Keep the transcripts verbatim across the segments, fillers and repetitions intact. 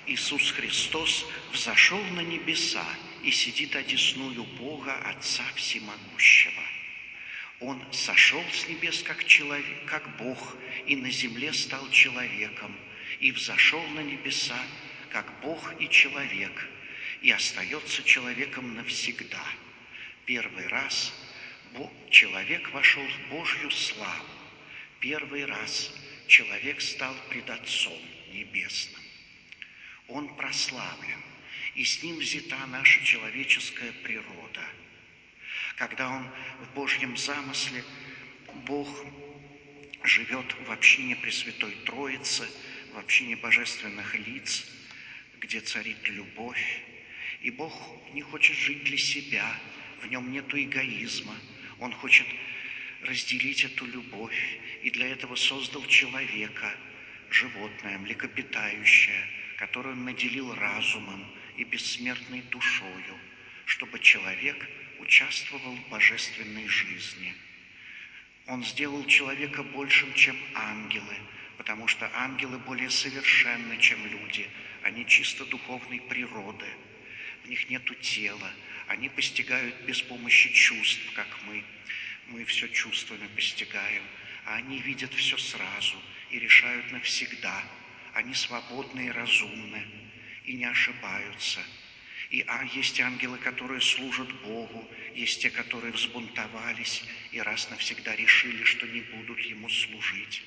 Иисус Христос взошел на небеса и сидит одесную Бога Отца Всемогущего. Он сошел с небес как человек, как Бог, и на земле стал человеком, и взошел на небеса, как Бог и человек, и остается человеком навсегда. Первый раз человек вошел в Божью славу. Первый раз человек стал пред Отцом Небесным. Он прославлен, и с ним взята наша человеческая природа. Когда он в Божьем замысле, Бог живет в общине Пресвятой Троицы, в общине божественных лиц, где царит любовь. И Бог не хочет жить для себя, в нем нет эгоизма. Он хочет разделить эту любовь, и для этого создал человека, животное, млекопитающее, которое он наделил разумом и бессмертной душою, чтобы человек участвовал в божественной жизни. Он сделал человека большим, чем ангелы, потому что ангелы более совершенны, чем люди. Они чисто духовной природы, в них нету тела, они постигают без помощи чувств, как мы. Мы все чувствами постигаем, а они видят все сразу и решают навсегда. Они свободны и разумны, и не ошибаются. И а есть ангелы, которые служат Богу, есть те, которые взбунтовались и раз навсегда решили, что не будут Ему служить.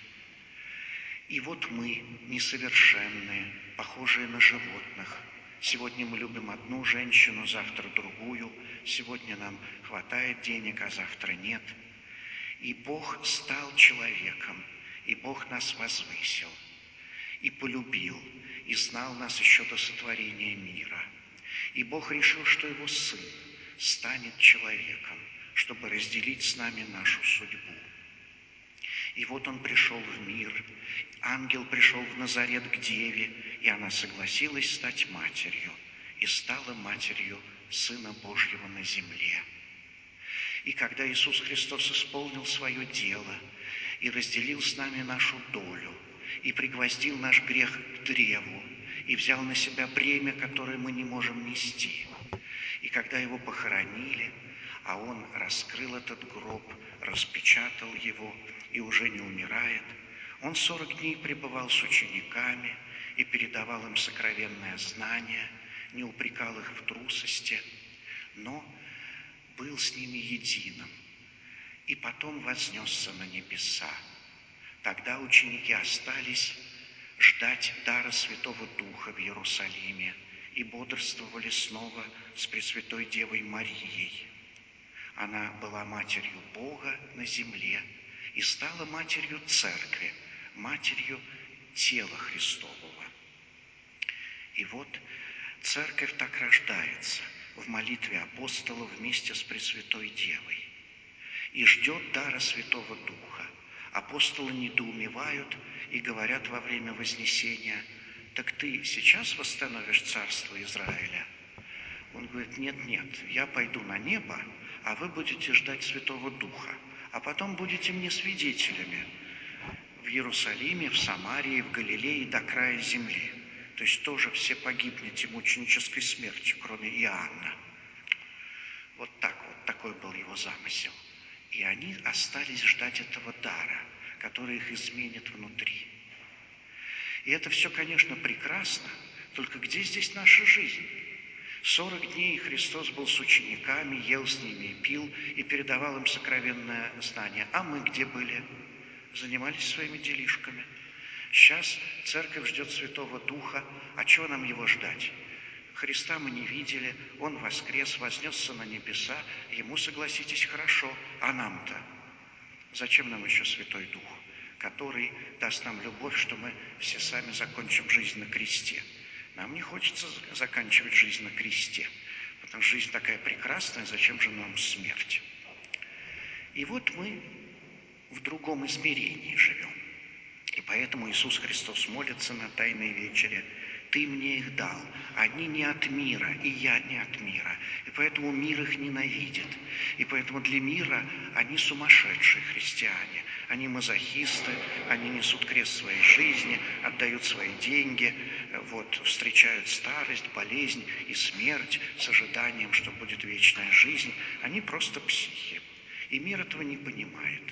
И вот мы, несовершенные, похожие на животных. Сегодня мы любим одну женщину, завтра другую. Сегодня нам хватает денег, а завтра нет. И Бог стал человеком, и Бог нас возвысил, и полюбил, и знал нас еще до сотворения мира. И Бог решил, что Его Сын станет человеком, чтобы разделить с нами нашу судьбу. И вот Он пришел в мир, ангел пришел в Назарет к Деве, и она согласилась стать матерью, и стала матерью Сына Божьего на земле. И когда Иисус Христос исполнил свое дело и разделил с нами нашу долю, и пригвоздил наш грех к древу, и взял на себя бремя, которое мы не можем нести, и когда Его похоронили, а Он раскрыл этот гроб, распечатал его и уже не умирает, Он сорок дней пребывал с учениками и передавал им сокровенное знание, не упрекал их в трусости, но был с ними единым, и потом вознесся на небеса. Тогда ученики остались ждать дара Святого Духа в Иерусалиме и бодрствовали снова с Пресвятой Девой Марией. Она была матерью Бога на земле и стала матерью Церкви, матерью тела Христового. И вот Церковь так рождается в молитве апостолов вместе с Пресвятой Девой и ждет дара Святого Духа. Апостолы недоумевают и говорят во время Вознесения: «Так ты сейчас восстановишь царство Израиля?» Он говорит: «Нет, нет, я пойду на небо, а вы будете ждать Святого Духа, а потом будете мне свидетелями в Иерусалиме, в Самарии, в Галилее до края земли». То есть тоже все погибнете мученической смертью, кроме Иоанна. Вот так вот, такой был его замысел. И они остались ждать этого дара, который их изменит внутри. И это все, конечно, прекрасно, только где здесь наша жизнь? Сорок дней Христос был с учениками, ел с ними и пил, и передавал им сокровенное знание. А мы где были? Занимались своими делишками. Сейчас Церковь ждет Святого Духа, а чего нам Его ждать? Христа мы не видели, Он воскрес, вознесся на небеса, Ему, согласитесь, хорошо, а нам-то? Зачем нам еще Святой Дух, который даст нам любовь, что мы все сами закончим жизнь на кресте? Нам не хочется заканчивать жизнь на кресте, потому что жизнь такая прекрасная, зачем же нам смерть? И вот мы в другом измерении живем. И поэтому Иисус Христос молится на Тайной вечере: «Ты мне их дал, они не от мира, и я не от мира». И поэтому мир их ненавидит. И поэтому для мира они сумасшедшие христиане. Они мазохисты, они несут крест своей жизни, отдают свои деньги, вот, встречают старость, болезнь и смерть с ожиданием, что будет вечная жизнь, они просто психи. И мир этого не понимает.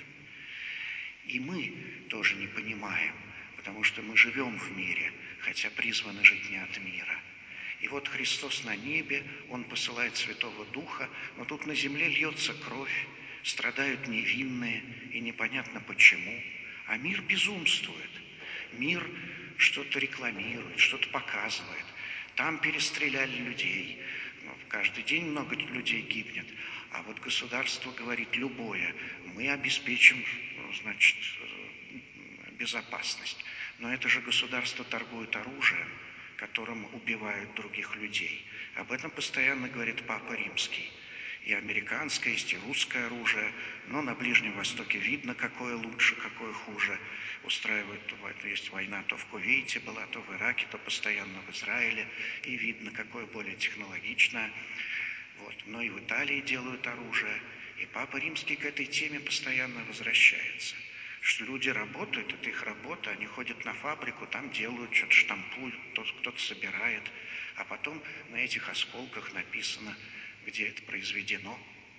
И мы тоже не понимаем, потому что мы живем в мире, хотя призваны жить не от мира. И вот Христос на небе, Он посылает Святого Духа, но тут на земле льется кровь, страдают невинные, и непонятно почему. А мир безумствует. Мир что-то рекламирует, что-то показывает. Там перестреляли людей. Ну, каждый день много людей гибнет. А вот государство говорит любое. Мы обеспечим, значит, безопасность. Но это же государство торгует оружием, которым убивают других людей. Об этом постоянно говорит Папа Римский. И американское, есть и русское оружие, но на Ближнем Востоке видно, какое лучше, какое хуже. Устраивают, есть война, то в Кувейте была, то в Ираке, то постоянно в Израиле, и видно, какое более технологичное. Вот. Но и в Италии делают оружие, и Папа Римский к этой теме постоянно возвращается. Что люди работают, это их работа, они ходят на фабрику, там делают, что-то штампуют, кто-то собирает, а потом на этих осколках написано, где это произведено.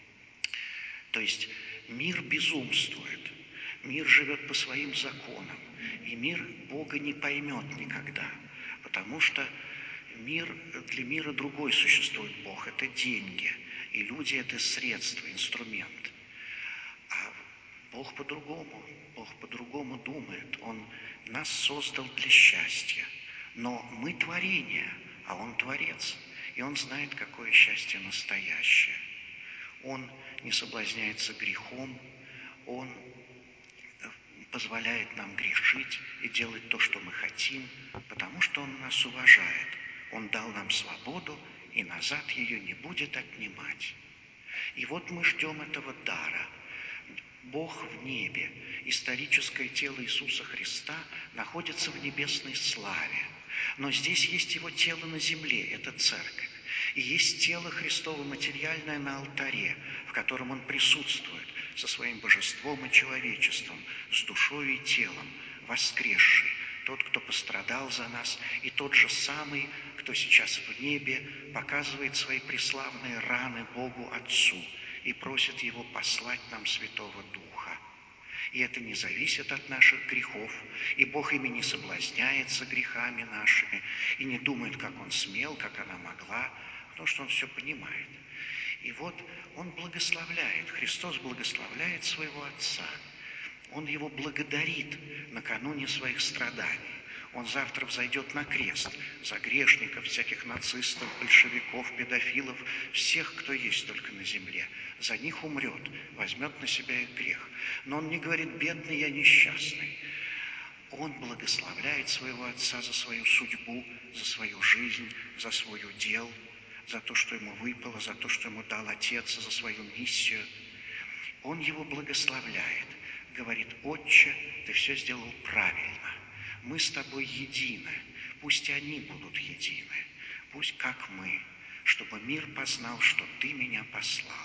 То есть мир безумствует, мир живет по своим законам, и мир Бога не поймет никогда, потому что мир, для мира другой существует Бог, это деньги, и люди – это средство, инструмент. А Бог по-другому, Бог по-другому думает, Он нас создал для счастья, но мы творение, а Он Творец, и Он знает, какое счастье настоящее. Он не соблазняется грехом, Он позволяет нам грешить и делать то, что мы хотим, потому что Он нас уважает. Он дал нам свободу, и назад ее не будет отнимать. И вот мы ждем этого дара. Бог в небе, историческое тело Иисуса Христа находится в небесной славе. Но здесь есть Его тело на земле, это церковь. И есть тело Христово материальное на алтаре, в котором Он присутствует со своим божеством и человечеством, с душой и телом, воскресший, тот, кто пострадал за нас, и тот же самый, кто сейчас в небе показывает свои преславные раны Богу Отцу и просит Его послать нам Святого Духа. И это не зависит от наших грехов, и Бог ими не соблазняется грехами нашими, и не думает, как Он смел, как она могла, потому что Он все понимает. И вот Он благословляет, Христос благословляет своего Отца. Он Его благодарит накануне своих страданий. Он завтра взойдет на крест за грешников, всяких нацистов, большевиков, педофилов, всех, кто есть только на земле. За них умрет, возьмет на себя их грех. Но Он не говорит: бедный я, несчастный. Он благословляет своего Отца за свою судьбу, за свою жизнь, за свой удел, за то, что ему выпало, за то, что ему дал Отец, за свою миссию. Он его благословляет, говорит: Отче, ты все сделал правильно. Мы с тобой едины, пусть и они будут едины, пусть как мы, чтобы мир познал, что ты меня послал.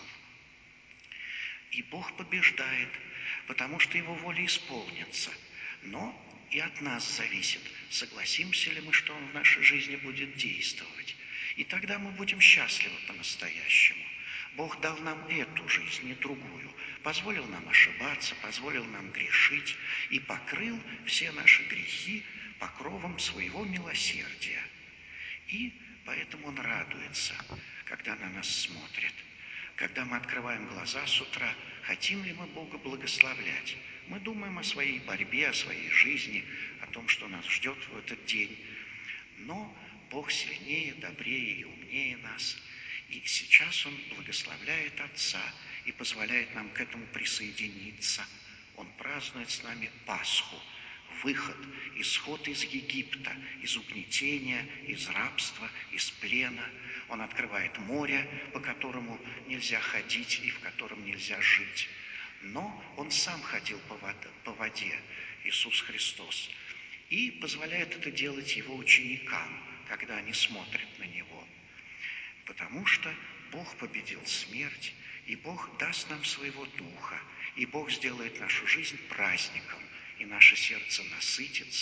И Бог побеждает, потому что Его воля исполнится, но и от нас зависит, согласимся ли мы, что Он в нашей жизни будет действовать. И тогда мы будем счастливы по-настоящему. Бог дал нам эту жизнь, не другую, позволил нам ошибаться, позволил нам грешить и покрыл все наши грехи покровом своего милосердия. И поэтому Он радуется, когда на нас смотрит. Когда мы открываем глаза с утра, хотим ли мы Бога благословлять? Мы думаем о своей борьбе, о своей жизни, о том, что нас ждет в этот день. Но Бог сильнее, добрее и умнее нас. И сейчас Он благословляет Отца и позволяет нам к этому присоединиться. Он празднует с нами Пасху, выход, исход из Египта, из угнетения, из рабства, из плена. Он открывает море, по которому нельзя ходить и в котором нельзя жить. Но Он сам ходил по воде, Иисус Христос, и позволяет это делать Его ученикам, когда они смотрят на Него. Потому что Бог победил смерть, и Бог даст нам своего Духа, и Бог сделает нашу жизнь праздником, и наше сердце насытится,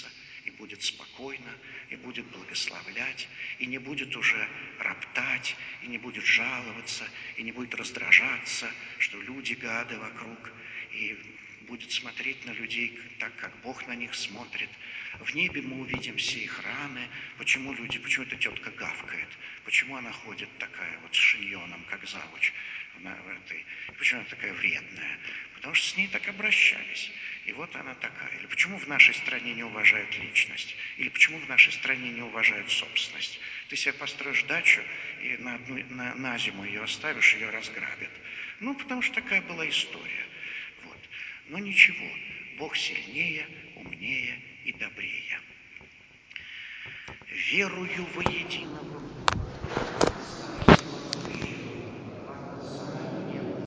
и будет спокойно, и будет благословлять, и не будет уже роптать, и не будет жаловаться, и не будет раздражаться, что люди гады вокруг, и будет смотреть на людей так, как Бог на них смотрит. В небе мы увидим все их раны. Почему люди, почему эта тетка гавкает? Почему она ходит такая вот с шиньоном, как завуч в этой? Почему она такая вредная? Потому что с ней так обращались. И вот она такая. Или почему в нашей стране не уважают личность? Или почему в нашей стране не уважают собственность? Ты себе построишь дачу и на, одну, на, на зиму ее оставишь, ее разграбят. Ну, потому что такая была история. Вот. Но ничего, Бог сильнее, умнее и добрее. Верую во единого